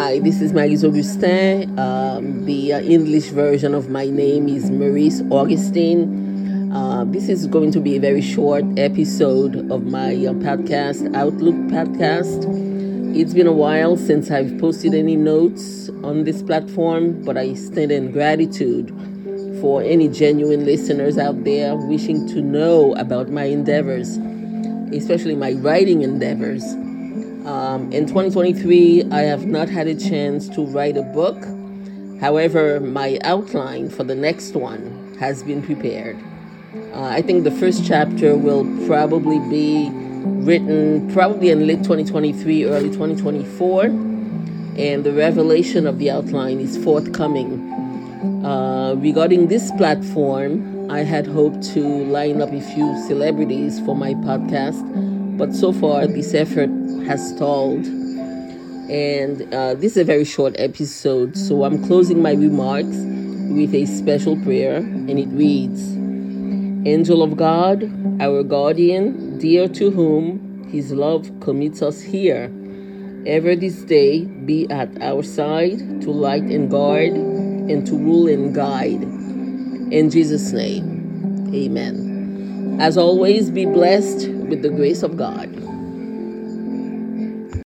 Hi, this is Marie Augustin. The English version of my name is Maurice Augustine. This is going to be a very short episode of my podcast, Outlook podcast. It's been a while since I've posted any notes on this platform, but I stand in gratitude for any genuine listeners out there wishing to know about my endeavors, especially my writing endeavors. In 2023, I have not had a chance to write a book. However, my outline for the next one has been prepared. I think the first chapter will probably be written in late 2023, early 2024, and the revelation of the outline is forthcoming. Regarding this platform, I had hoped to line up a few celebrities for my podcast, but so far this effort has stalled. And this is a very short episode, so I'm closing my remarks with a special prayer, and it reads, Angel of God, our guardian, dear to whom his love commits us here, ever this day be at our side to light and guard and to rule and guide. In Jesus' name, amen. As always, be blessed with the grace of God.